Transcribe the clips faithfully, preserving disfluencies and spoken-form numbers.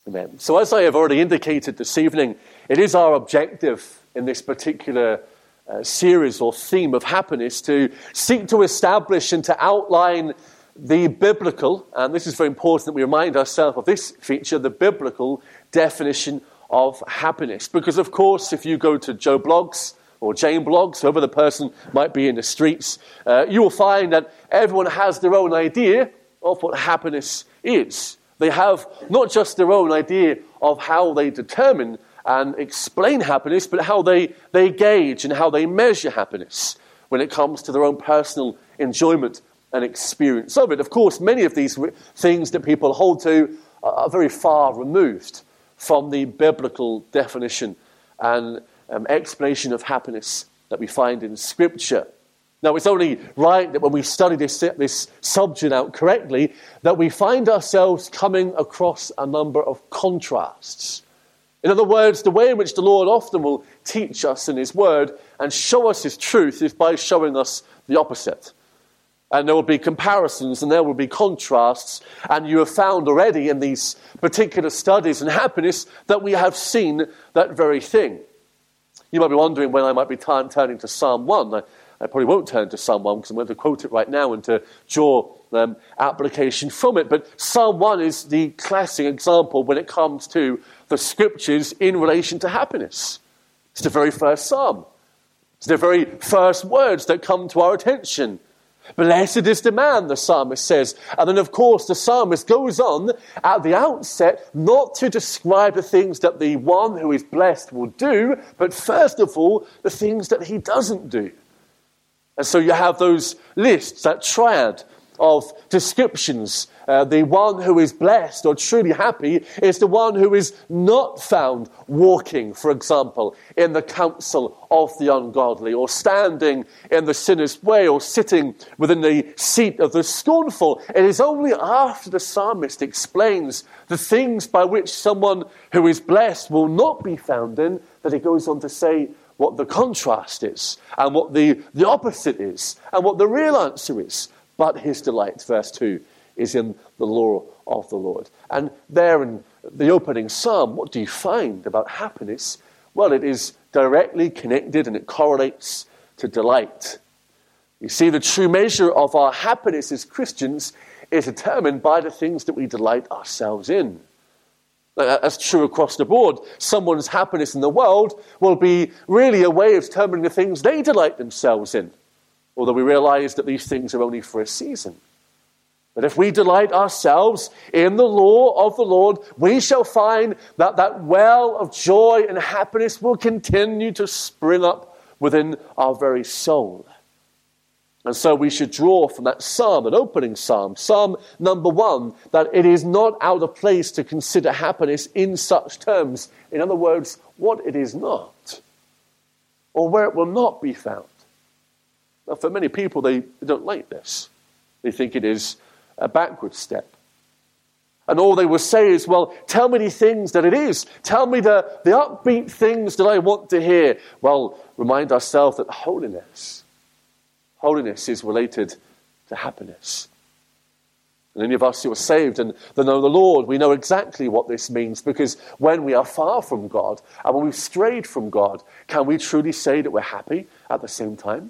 Amen. So as I have already indicated this evening, it is our objective in this particular uh, series or theme of happiness to seek to establish and to outline the biblical, and this is very important that we remind ourselves of this feature, the biblical definition of happiness. Because of course, if you go to Joe Blogs or Jane Blogs, whoever the person might be in the streets, uh, you will find that everyone has their own idea of what happiness is. They have not just their own idea of how they determine and explain happiness, but how they, they gauge and how they measure happiness when it comes to their own personal enjoyment and experience of it. Of course, many of these things that people hold to are very far removed from the biblical definition and um, explanation of happiness that we find in Scripture. Now, it's only right that when we study this, this subject out correctly, that we find ourselves coming across a number of contrasts. In other words, the way in which the Lord often will teach us in His Word and show us His truth is by showing us the opposite. And there will be comparisons and there will be contrasts, and you have found already in these particular studies in happiness that we have seen that very thing. You might be wondering when I might be t- turning to Psalm one. I, I probably won't turn to Psalm one because I'm going to quote it right now and to draw um, application from it. But Psalm one is the classic example when it comes to the Scriptures in relation to happiness. It's the very first psalm. It's the very first words that come to our attention. Blessed is the man, the psalmist says. And then, of course, the psalmist goes on at the outset not to describe the things that the one who is blessed will do, but first of all, the things that he doesn't do. And so you have those lists, that triad of descriptions. Uh, the one who is blessed or truly happy is the one who is not found walking, for example, in the counsel of the ungodly, or standing in the sinner's way, or sitting within the seat of the scornful. It is only after the psalmist explains the things by which someone who is blessed will not be found in that he goes on to say what the contrast is, and what the, the opposite is, and what the real answer is. But his delight, verse two, is in the law of the Lord. And there in the opening psalm, what do you find about happiness? Well, it is directly connected and it correlates to delight. You see, the true measure of our happiness as Christians is determined by the things that we delight ourselves in. That's true across the board. Someone's happiness in the world will be really a way of determining the things they delight themselves in, although we realize that these things are only for a season. But if we delight ourselves in the law of the Lord, we shall find that that well of joy and happiness will continue to spring up within our very soul. And so we should draw from that psalm, that opening psalm, Psalm number one, that it is not out of place to consider happiness in such terms. In other words, what it is not, or where it will not be found. Now, for many people, they, they don't like this. They think it is a backward step. And all they will say is, well, tell me the things that it is. Tell me the, the upbeat things that I want to hear. Well, remind ourselves that holiness, holiness is related to happiness. And any of us who are saved and that know the Lord, we know exactly what this means, because when we are far from God and when we've strayed from God, can we truly say that we're happy at the same time?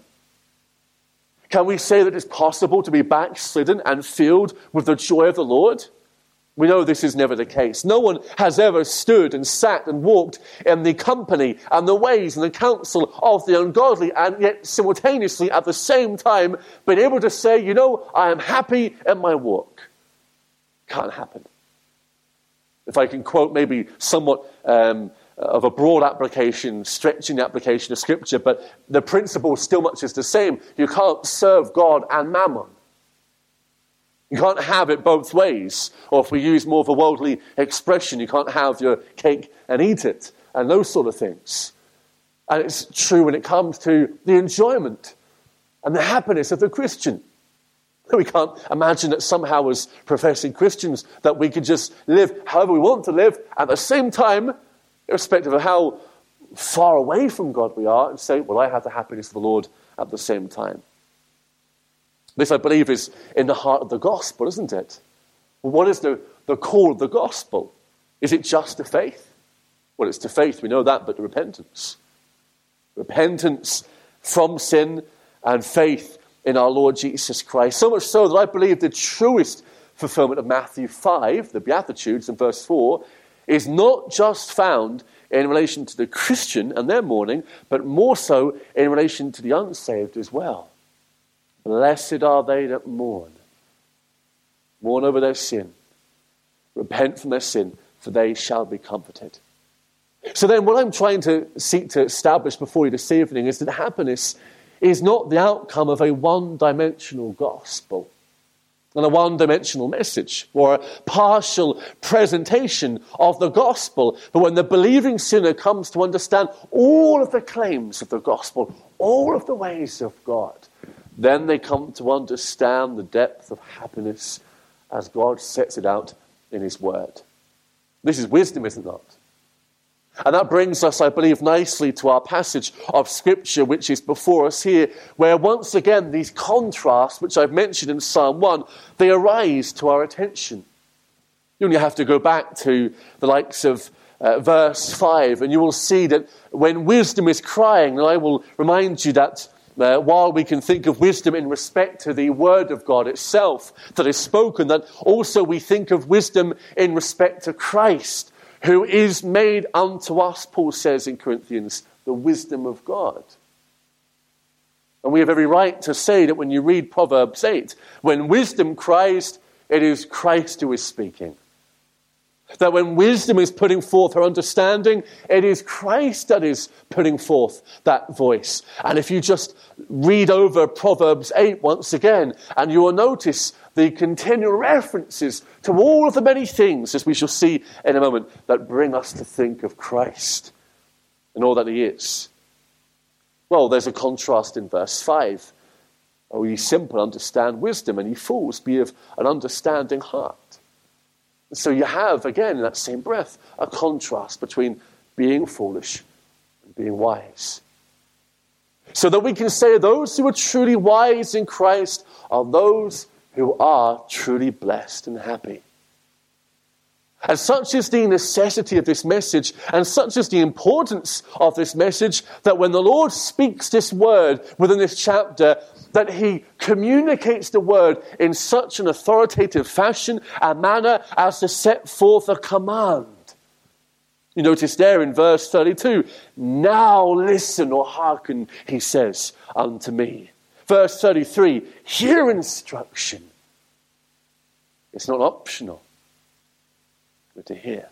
Can we say that it's possible to be backslidden and filled with the joy of the Lord? We know this is never the case. No one has ever stood and sat and walked in the company and the ways and the counsel of the ungodly, and yet simultaneously at the same time been able to say, you know, I am happy in my walk. Can't happen. If I can quote maybe somewhat um, of a broad application, stretching the application of Scripture, but the principle still much is the same. You can't serve God and mammon. You can't have it both ways. Or if we use more of a worldly expression, you can't have your cake and eat it, and those sort of things. And it's true when it comes to the enjoyment and the happiness of the Christian. We can't imagine that somehow as professing Christians that we could just live however we want to live at the same time, irrespective of how far away from God we are, and say, well, I have the happiness of the Lord at the same time. This, I believe, is in the heart of the gospel, isn't it? Well, what is the, the core of the gospel? Is it just to faith? Well, it's to faith, we know that, but to repentance. Repentance from sin and faith in our Lord Jesus Christ. So much so that I believe the truest fulfillment of Matthew five, the Beatitudes in verse four, is not just found in relation to the Christian and their mourning, but more so in relation to the unsaved as well. Blessed are they that mourn. Mourn over their sin. Repent from their sin, for they shall be comforted. So then what I'm trying to seek to establish before you this evening is that happiness is not the outcome of a one-dimensional gospel and a one-dimensional message or a partial presentation of the gospel. But when the believing sinner comes to understand all of the claims of the gospel, all of the ways of God, then they come to understand the depth of happiness as God sets it out in his word. This is wisdom, is it not? And that brings us, I believe, nicely to our passage of Scripture, which is before us here, where once again these contrasts, which I've mentioned in Psalm one, they arise to our attention. You only have to go back to the likes of uh, verse five, and you will see that when wisdom is crying, and I will remind you that uh, while we can think of wisdom in respect to the Word of God itself that is spoken, that also we think of wisdom in respect to Christ, who is made unto us, Paul says in Corinthians, the wisdom of God. And we have every right to say that when you read Proverbs eight, when wisdom cries, it is Christ who is speaking. That when wisdom is putting forth her understanding, it is Christ that is putting forth that voice. And if you just read over Proverbs eight once again, and you will notice the continual references to all of the many things, as we shall see in a moment, that bring us to think of Christ and all that he is. Well, there's a contrast in verse five. O ye simple, understand wisdom, and ye fools, be of an understanding heart. So you have, again, in that same breath, a contrast between being foolish and being wise. So that we can say those who are truly wise in Christ are those who are truly blessed and happy. And such is the necessity of this message, and such is the importance of this message, that when the Lord speaks this word within this chapter, that he communicates the word in such an authoritative fashion and manner as to set forth a command. You notice there in verse thirty-two, now listen or hearken, he says, unto me. Verse thirty-three, hear instruction. It's not optional, but to hear.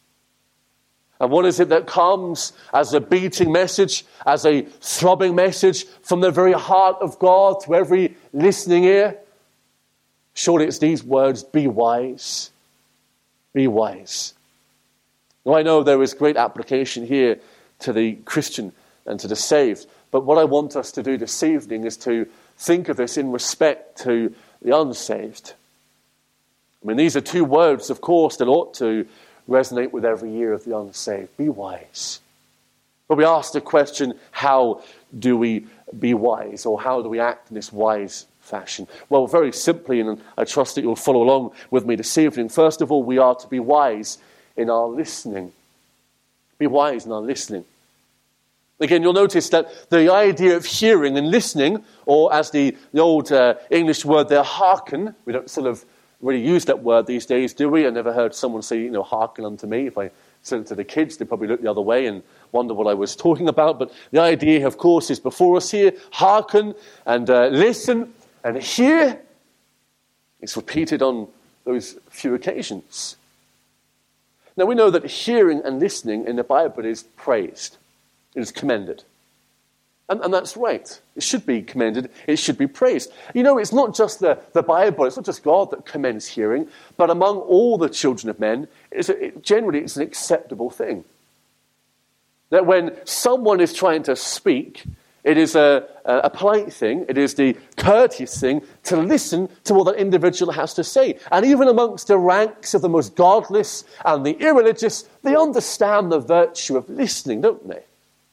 And what is it that comes as a beating message, as a throbbing message from the very heart of God to every listening ear? Surely it's these words, be wise. Be wise. Now I know there is great application here to the Christian and to the saved, but what I want us to do this evening is to think of this in respect to the unsaved. I mean, these are two words, of course, that ought to resonate with every ear of the unsaved. Be wise. But we ask the question, how do we be wise, or how do we act in this wise fashion? Well, very simply, and I trust that you'll follow along with me this evening. First of all, we are to be wise in our listening. Be wise in our listening. Again, you'll notice that the idea of hearing and listening, or as the, the old uh, English word there, hearken, we don't sort of really use that word these days, do we? I never heard someone say, you know, hearken unto me. If I said it to the kids, they'd probably look the other way and wonder what I was talking about. But the idea, of course, is before us here, hearken and uh, listen and hear. It's repeated on those few occasions. Now, we know that hearing and listening in the Bible is praised. It is commended. And, and that's right. It should be commended. It should be praised. You know, it's not just the, the Bible. It's not just God that commends hearing. But among all the children of men, it's a, it, generally it's an acceptable thing. That when someone is trying to speak, it is a, a, a polite thing. It is the courteous thing to listen to what that individual has to say. And even amongst the ranks of the most godless and the irreligious, they understand the virtue of listening, don't they?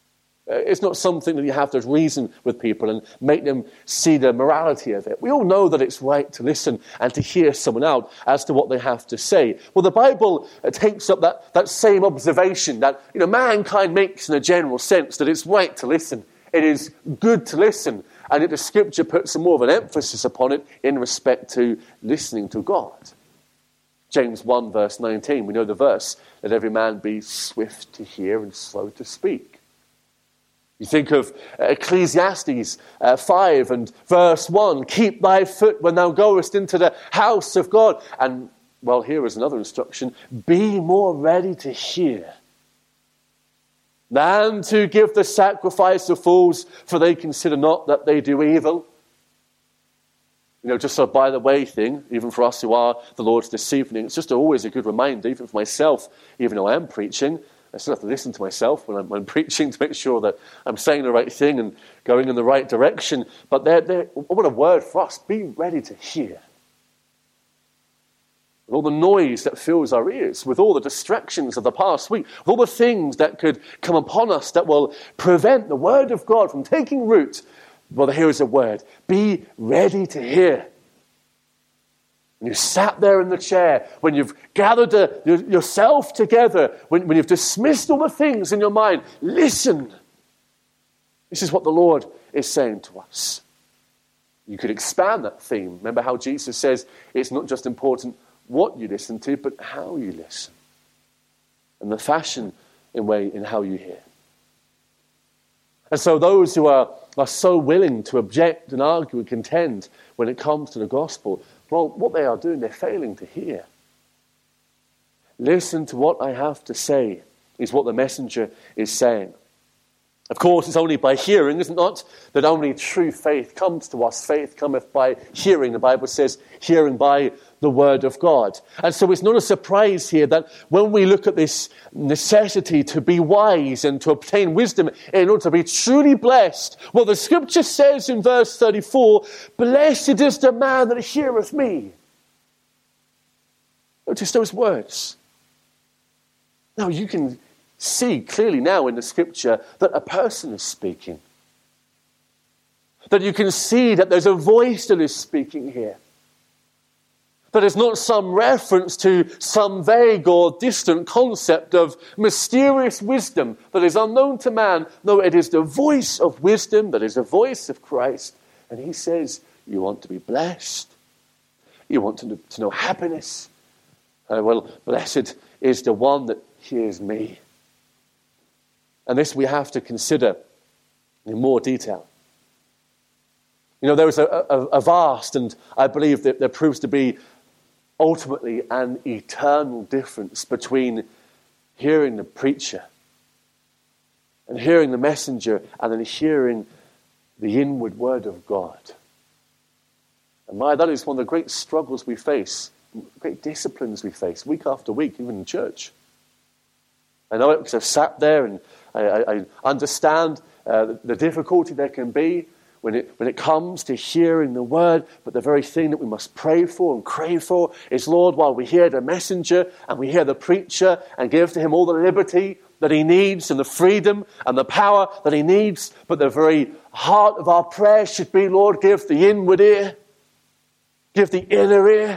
It's not something that you have to reason with people and make them see the morality of it. We all know that it's right to listen and to hear someone out as to what they have to say. Well, the Bible takes up that, that same observation that, you know, mankind makes in a general sense that it's right to listen. It is good to listen. And yet the Scripture puts more of an emphasis upon it in respect to listening to God. James one verse nineteen, we know the verse, let every man be swift to hear and slow to speak. You think of Ecclesiastes uh, five and verse one, keep thy foot when thou goest into the house of God. And, well, here is another instruction, be more ready to hear than to give the sacrifice of fools, for they consider not that they do evil. You know, just a by the way thing, even for us who are the Lord's this evening, it's just always a good reminder, even for myself, even though I am preaching, I still have to listen to myself when I'm, when I'm preaching to make sure that I'm saying the right thing and going in the right direction. But they're, they're, what a word for us, be ready to hear. With all the noise that fills our ears, with all the distractions of the past week, with all the things that could come upon us that will prevent the word of God from taking root, well, here is a word. Be ready to hear. When you sat there in the chair, when you've gathered uh, yourself together, when, when you've dismissed all the things in your mind, listen. This is what the Lord is saying to us. You could expand that theme. Remember how Jesus says it's not just important what you listen to, but how you listen. And the fashion in way in how you hear. And so those who are, are so willing to object and argue and contend when it comes to the gospel, well, what they are doing, they're failing to hear. Listen to what I have to say, is what the messenger is saying. Of course, it's only by hearing, is it not, that only true faith comes to us. Faith cometh by hearing. The Bible says, hearing by the word of God. And so it's not a surprise here that when we look at this necessity to be wise and to obtain wisdom in order to be truly blessed, well, the Scripture says in verse thirty-four, blessed is the man that heareth me. Notice those words. Now you can see clearly now in the Scripture that a person is speaking. That you can see that there's a voice that is speaking here. That is not some reference to some vague or distant concept of mysterious wisdom that is unknown to man. No, it is the voice of wisdom that is the voice of Christ. And he says, you want to be blessed. You want to know, to know happiness. Uh, well, blessed is the one that hears me. And this we have to consider in more detail. You know, there is a, a, a vast, and I believe that there proves to be ultimately an eternal difference between hearing the preacher and hearing the messenger and then hearing the inward word of God. And my, that is one of the great struggles we face, great disciplines we face week after week, even in church. I know it because I've sat there and I, I, I understand uh, the, the difficulty there can be when it, when it comes to hearing the word, but the very thing that we must pray for and crave for is, Lord, while we hear the messenger and we hear the preacher and give to him all the liberty that he needs and the freedom and the power that he needs, but the very heart of our prayer should be, Lord, give the inward ear, give the inner ear,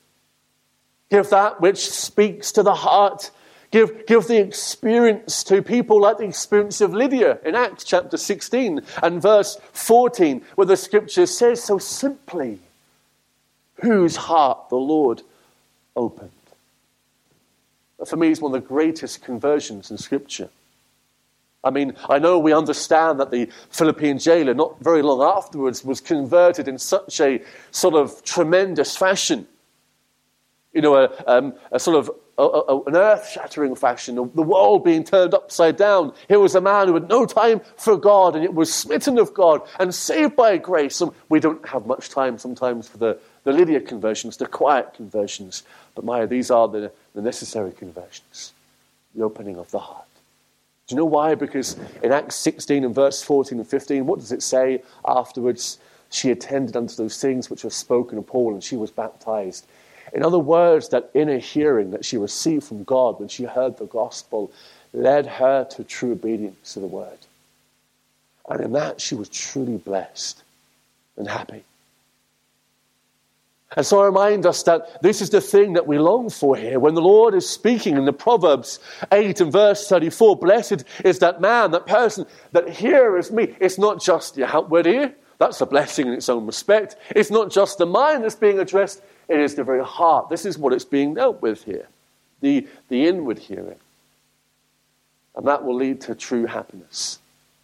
give that which speaks to the heart. Give, give the experience to people like the experience of Lydia in Acts chapter sixteen and verse fourteen, where the Scripture says so simply, whose heart the Lord opened. That for me is one of the greatest conversions in Scripture. I mean, I know we understand that the Philippian jailer, not very long afterwards, was converted in such a sort of tremendous fashion. You know, a, um, a sort of a, a, an earth-shattering fashion, the world being turned upside down. Here was a man who had no time for God, and it was smitten of God and saved by grace. And we don't have much time sometimes for the, the Lydia conversions, the quiet conversions. But Maya, these are the, the necessary conversions, the opening of the heart. Do you know why? Because in Acts sixteen and verse fourteen and fifteen, what does it say afterwards? She attended unto those things which were spoken of Paul, and she was baptized. In other words, that inner hearing that she received from God when she heard the gospel led her to true obedience to the word. And in that, she was truly blessed and happy. And so I remind us that this is the thing that we long for here. When the Lord is speaking in the Proverbs eight and verse thirty-four, blessed is that man, that person that heareth me. It's not just the outward ear. That's a blessing in its own respect. It's not just the mind that's being addressed. It is the very heart. This is what it's being dealt with here. The, the inward hearing. And that will lead to true happiness.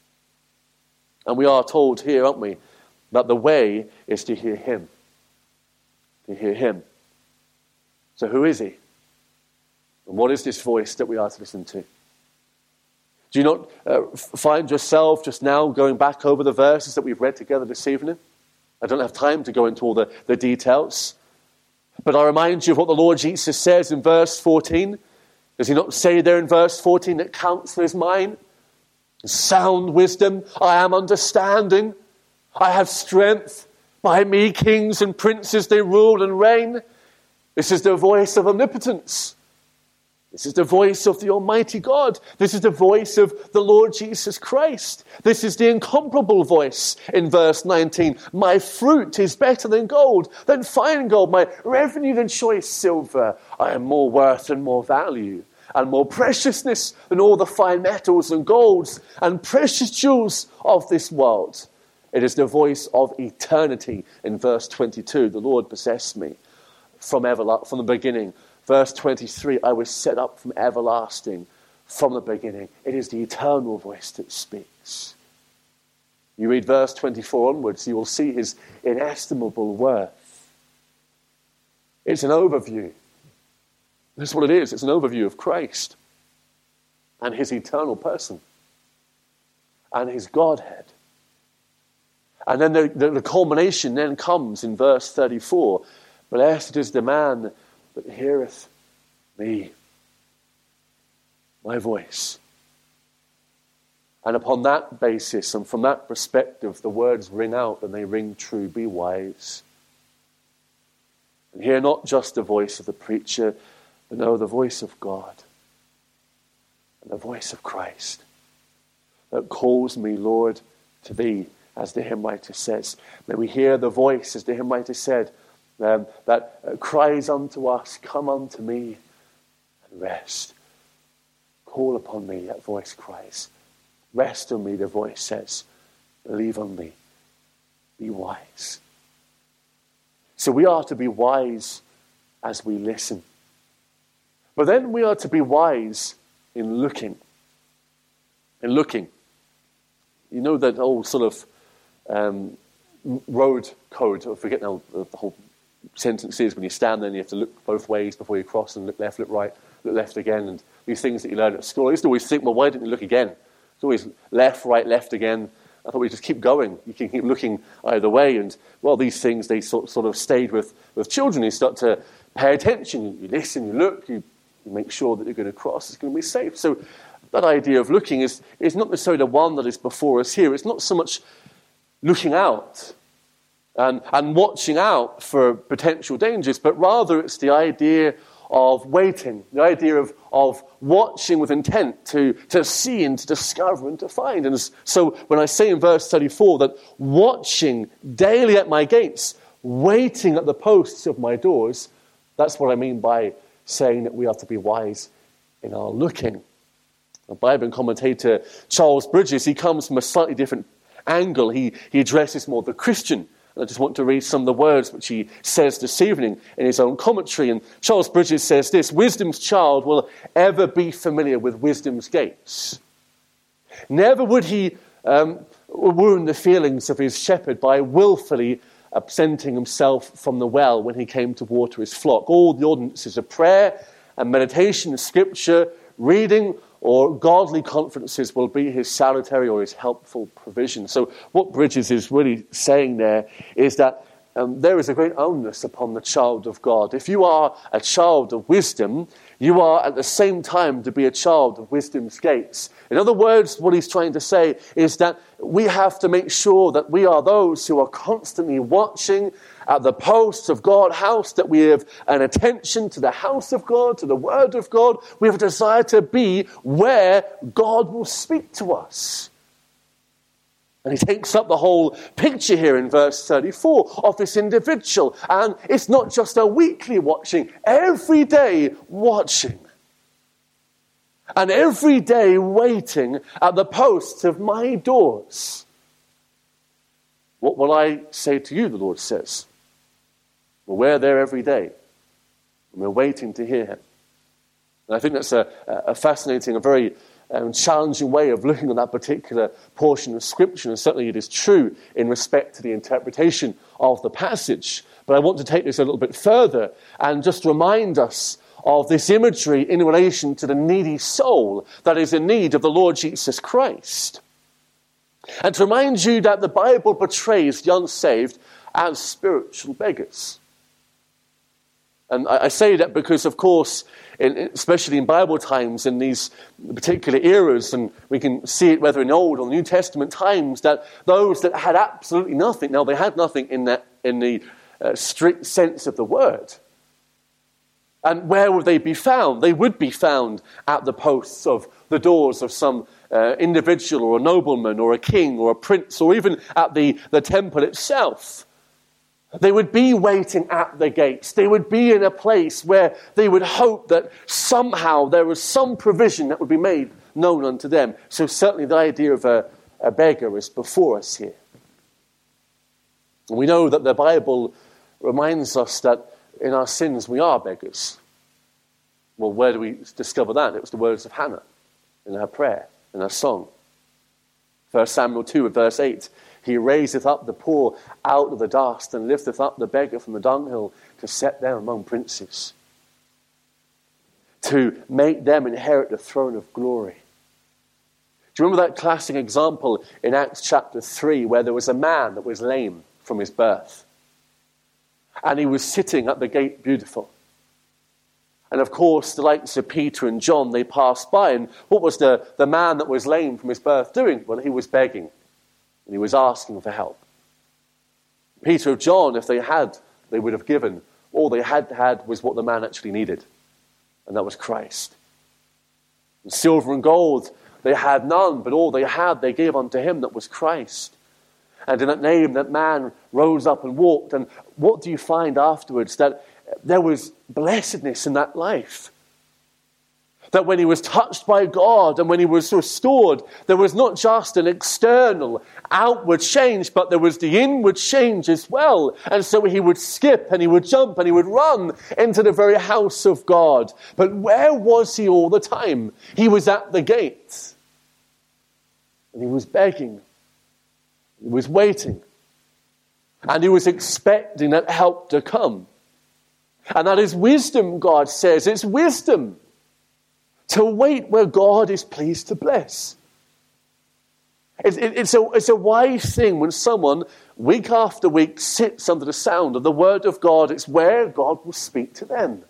And we are told here, aren't we, that the way is to hear him. To hear him. So who is he? And what is this voice that we are to listen to? Do you not uh, find yourself just now going back over the verses that we've read together this evening? I don't have time to go into all the, the details. But I remind you of what the Lord Jesus says in verse fourteen. Does he not say there in verse fourteen that counsel is mine? Sound wisdom, I am understanding. I have strength. By me kings and princes they rule and reign. This is the voice of omnipotence. This is the voice of the Almighty God. This is the voice of the Lord Jesus Christ. This is the incomparable voice in verse nineteen. My fruit is better than gold, than fine gold. My revenue than choice silver. I am more worth and more value, and more preciousness than all the fine metals and golds and precious jewels of this world. It is the voice of eternity in verse twenty-two. The Lord possessed me from, everla- from the beginning. Verse twenty-three, I was set up from everlasting, from the beginning. It is the eternal voice that speaks. You read verse twenty-four onwards, you will see his inestimable worth. It's an overview. That's what it is. It's an overview of Christ and his eternal person and his Godhead. And then the, the, the culmination then comes in verse thirty-four. Blessed is the man that heareth me, my voice. And upon that basis and from that perspective, the words ring out and they ring true. Be wise. And hear not just the voice of the preacher, but know the voice of God and the voice of Christ that calls me, Lord, to thee, as the hymn writer says. May we hear the voice, as the hymn writer said, Um, that uh, cries unto us, come unto me and rest. Call upon me, that voice cries. Rest on me, the voice says. Believe on me. Be wise. So we are to be wise as we listen. But then we are to be wise in looking. In looking. You know that old sort of um, road code, I forget now the whole sentences when you stand there and you have to look both ways before you cross and look left, look right, look left again, and these things that you learn at school. I used to always think, well, why didn't you look again? It's always left, right, left again. I thought we just keep going. You can keep looking either way. And, well, these things, they sort, sort of stayed with, with children. You start to pay attention. You listen, you look, you, you make sure that you're going to cross. It's going to be safe. So that idea of looking is, is not necessarily the one that is before us here. It's not so much looking out And, and watching out for potential dangers, but rather it's the idea of waiting, the idea of, of watching with intent to, to see and to discover and to find. And so when I say in verse thirty-four that watching daily at my gates, waiting at the posts of my doors, that's what I mean by saying that we are to be wise in our looking. The Bible commentator Charles Bridges, he comes from a slightly different angle. He, he addresses more the Christian. I just want to read some of the words which he says this evening in his own commentary. And Charles Bridges says this: wisdom's child will ever be familiar with wisdom's gates. Never would he um, wound the feelings of his shepherd by willfully absenting himself from the well when he came to water his flock. All the ordinances of prayer and meditation of scripture, reading or godly conferences will be his salutary or his helpful provision. So what Bridges is really saying there is that um, there is a great onus upon the child of God. If you are a child of wisdom, you are at the same time to be a child of wisdom's gates. In other words, what he's trying to say is that we have to make sure that we are those who are constantly watching at the posts of God's house, that we have an attention to the house of God, to the word of God. We have a desire to be where God will speak to us. And he takes up the whole picture here in verse thirty-four of this individual. And it's not just a weekly watching, every day watching. And every day waiting at the posts of my doors. What will I say to you, the Lord says? Well, we're there every day. And we're waiting to hear him. And I think that's a, a fascinating, a very um, challenging way of looking at that particular portion of Scripture. And certainly it is true in respect to the interpretation of the passage. But I want to take this a little bit further and just remind us of this imagery in relation to the needy soul that is in need of the Lord Jesus Christ. And to remind you that the Bible portrays the unsaved as spiritual beggars. And I say that because, of course, in, especially in Bible times, in these particular eras, and we can see it whether in Old or New Testament times, that those that had absolutely nothing, now they had nothing in that in the uh, strict sense of the word. And where would they be found? They would be found at the posts of the doors of some uh, individual or a nobleman or a king or a prince, or even at the, the temple itself. They would be waiting at the gates. They would be in a place where they would hope that somehow there was some provision that would be made known unto them. So certainly the idea of a, a beggar is before us here. And we know that the Bible reminds us that in our sins we are beggars. Well, where do we discover that? It was the words of Hannah in her prayer, in her song. First Samuel two, verse eight. He raiseth up the poor out of the dust and lifteth up the beggar from the dunghill to set them among princes, to make them inherit the throne of glory. Do you remember that classic example in Acts chapter three where there was a man that was lame from his birth? And he was sitting at the gate beautiful. And of course, the likes of Peter and John, they passed by. And what was the, the man that was lame from his birth doing? Well, he was begging. And he was asking for help. Peter and John, if they had, they would have given. All they had had was what the man actually needed. And that was Christ. And silver and gold, they had none. But all they had, they gave unto him that was Christ. And in that name, that man rose up and walked. And what do you find afterwards? That there was blessedness in that life. That when he was touched by God and when he was restored, there was not just an external, outward change, but there was the inward change as well. And so he would skip and he would jump and he would run into the very house of God. But where was he all the time? He was at the gate. And he was begging. He was waiting. And he was expecting that help to come. And that is wisdom, God says. It's wisdom to wait where God is pleased to bless. It's, it, it's, a, it's a wise thing when someone, week after week, sits under the sound of the word of God. It's where God will speak to them.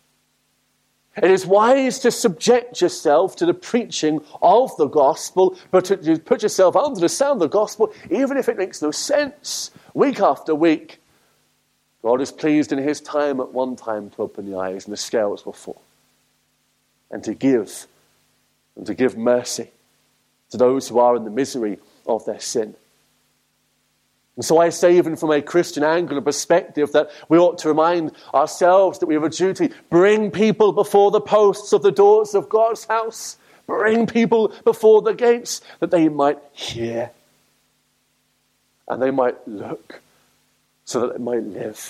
It is wise to subject yourself to the preaching of the gospel, but to put yourself under the sound of the gospel, even if it makes no sense, week after week. God is pleased in his time at one time to open the eyes and the scales will fall. And to give, and to give mercy to those who are in the misery of their sin. And so I say, even from a Christian angle and perspective, that we ought to remind ourselves that we have a duty. Bring people before the posts of the doors of God's house. Bring people before the gates that they might hear. And they might look so that they might live.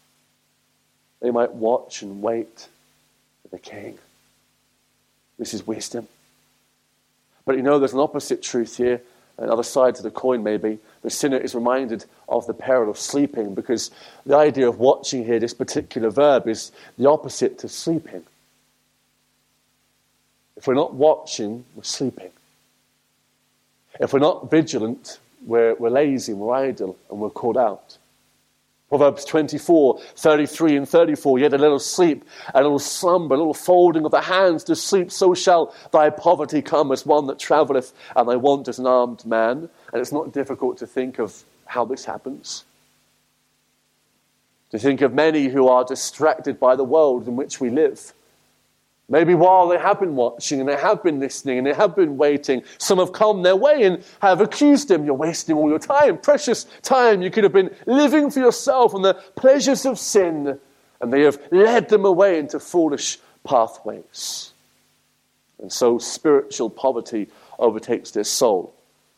They might watch and wait for the King. This is wisdom. But you know, there's an opposite truth here, another side to the coin maybe. The sinner is reminded of the peril of sleeping, because the idea of watching here, this particular verb, is the opposite to sleeping. If we're not watching, we're sleeping. If we're not vigilant, we're, we're lazy, we're idle, and we're caught out. Proverbs twenty-four, thirty-three and thirty-four, yet a little sleep, a little slumber, a little folding of the hands to sleep, so shall thy poverty come as one that travelleth, and thy want as an armed man. And it's not difficult to think of how this happens. To think of many who are distracted by the world in which we live. Maybe while they have been watching and they have been listening and they have been waiting, some have come their way and have accused them. You're wasting all your time, precious time. You could have been living for yourself on the pleasures of sin. And they have led them away into foolish pathways. And so spiritual poverty overtakes their soul.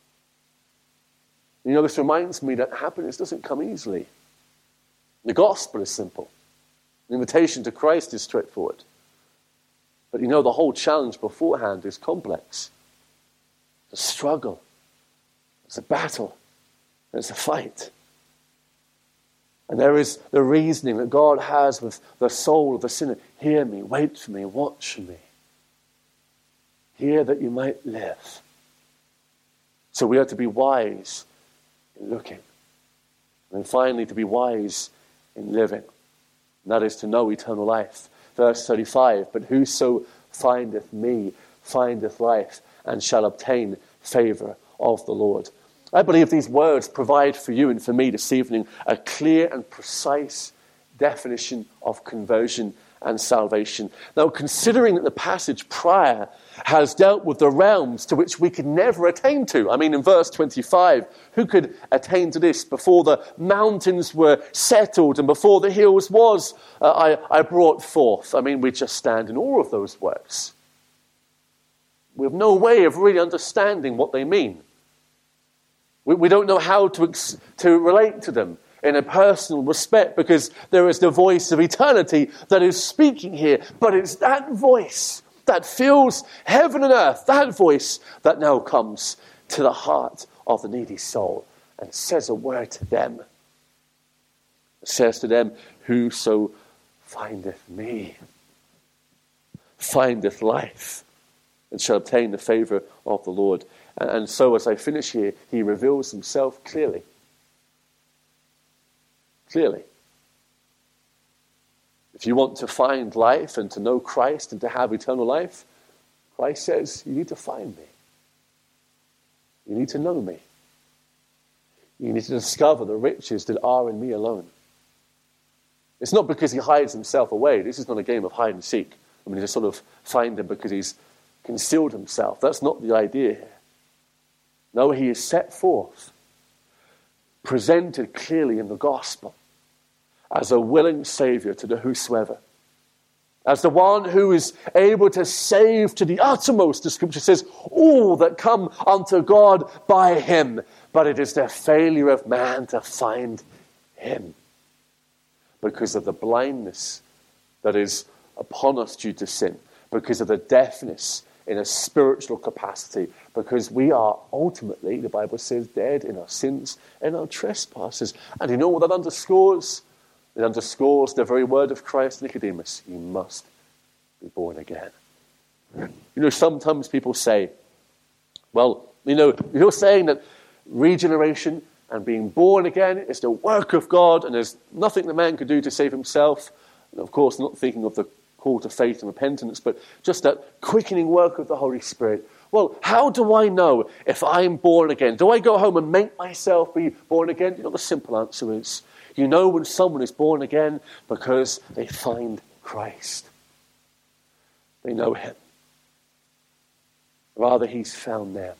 You know, this reminds me that happiness doesn't come easily. The gospel is simple. The invitation to Christ is straightforward. But you know, the whole challenge beforehand is complex. It's a struggle. It's a battle. It's a fight. And there is the reasoning that God has with the soul of the sinner. Hear me, wait for me, watch for me. Hear that you might live. So we are to be wise in looking. And then finally, to be wise in living. And that is to know eternal life. Verse thirty-five, but whoso findeth me findeth life and shall obtain favor of the Lord. I believe these words provide for you and for me this evening a clear and precise definition of conversion and salvation. Now, considering that the passage prior has dealt with the realms to which we could never attain to. I mean, in verse twenty-five, who could attain to this before the mountains were settled and before the hills was uh, I, I brought forth? I mean, we just stand in awe of those words. We have no way of really understanding what they mean. We, we don't know how to, ex- to relate to them in a personal respect, because there is the voice of eternity that is speaking here. But it's that voice that fills heaven and earth, that voice that now comes to the heart of the needy soul and says a word to them. It says to them, whoso findeth me findeth life and shall obtain the favor of the Lord. And, and so as I finish here, he reveals himself clearly. Clearly. If you want to find life and to know Christ and to have eternal life, Christ says you need to find me. You need to know me. You need to discover the riches that are in me alone. It's not because he hides himself away. This is not a game of hide and seek. I mean, you just sort of find him because he's concealed himself. That's not the idea here. No, he is set forth, presented clearly in the gospel as a willing Savior to the whosoever. As the one who is able to save to the uttermost, the Scripture says, all that come unto God by him. But it is the failure of man to find him because of the blindness that is upon us due to sin, because of the deafness in a spiritual capacity, because we are ultimately, the Bible says, dead in our sins and our trespasses. And you know what that underscores? It underscores the very word of Christ, Nicodemus. You must be born again. You know, sometimes people say, well, you know, you're saying that regeneration and being born again is the work of God and there's nothing the man could do to save himself. And of course, not thinking of the call to faith and repentance, but just that quickening work of the Holy Spirit. Well, how do I know if I'm born again? Do I go home and make myself be born again? You know, the simple answer is, you know when someone is born again because they find Christ. They know him. Rather, he's found them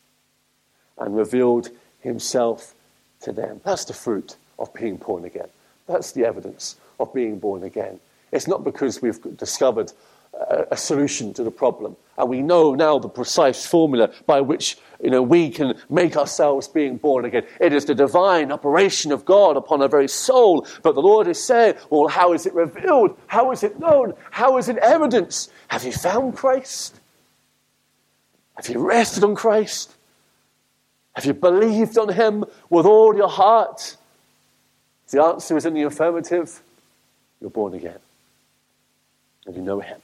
and revealed himself to them. That's the fruit of being born again. That's the evidence of being born again. It's not because we've discovered a, a solution to the problem and we know now the precise formula by which, you know, we can make ourselves being born again. It is the divine operation of God upon our very soul. But the Lord is saying, well, how is it revealed? How is it known? How is it evidenced? Have you found Christ? Have you rested on Christ? Have you believed on him with all your heart? If the answer is in the affirmative, you're born again. And you know him.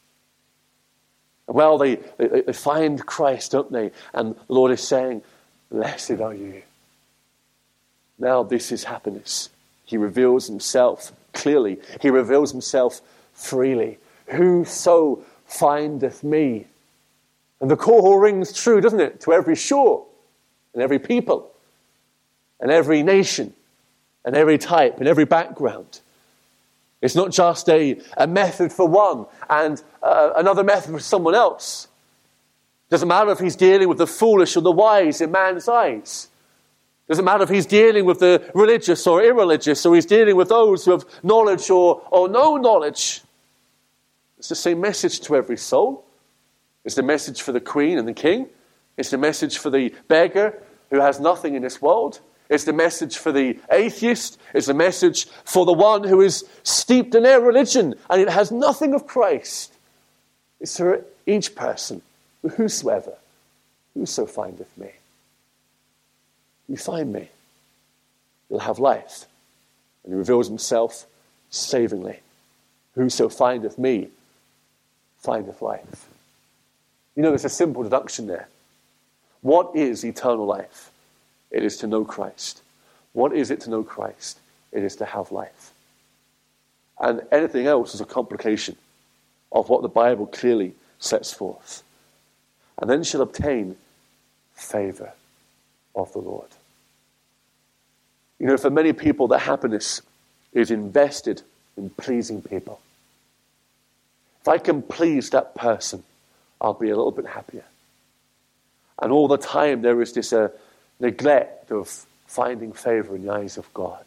Well, they, they, they find Christ, don't they? And the Lord is saying, blessed are you. Now this is happiness. He reveals himself clearly. He reveals himself freely. Whoso findeth me. And the call rings true, doesn't it? To every shore, and every people, and every nation, and every type, and every background. It's not just a, a method for one and uh, another method for someone else. It doesn't matter if he's dealing with the foolish or the wise in man's eyes. It doesn't matter if he's dealing with the religious or irreligious, or he's dealing with those who have knowledge or, or no knowledge. It's the same message to every soul. It's the message for the queen and the king. It's the message for the beggar who has nothing in this world. It's the message for the atheist. It's the message for the one who is steeped in their religion and it has nothing of Christ. It's for each person, whosoever, whoso findeth me. You find me, you'll have life. And he reveals himself savingly. Whoso findeth me, findeth life. You know, there's a simple deduction there. What is eternal life? It is to know Christ. What is it to know Christ? It is to have life. And anything else is a complication of what the Bible clearly sets forth. And then shall obtain favor of the Lord. You know, for many people, their happiness is invested in pleasing people. If I can please that person, I'll be a little bit happier. And all the time there is this uh, neglect of finding favor in the eyes of God.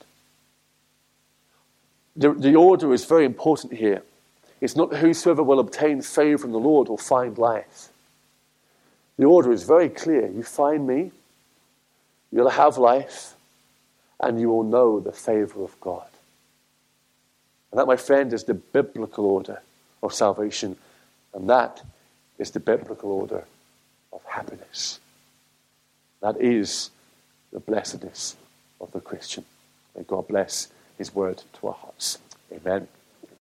The, the order is very important here. It's not whosoever will obtain favor from the Lord will find life. The order is very clear. You find me, you'll have life, and you will know the favor of God. And that, my friend, is the biblical order of salvation. And that is the biblical order of happiness. That is the blessedness of the Christian. May God bless his word to our hearts. Amen.